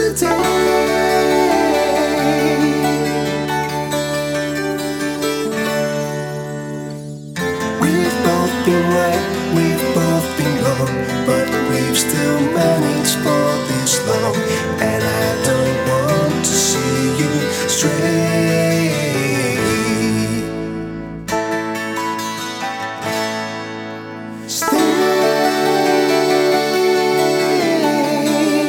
We've both been right, we've both been wrong, but we've still managed for the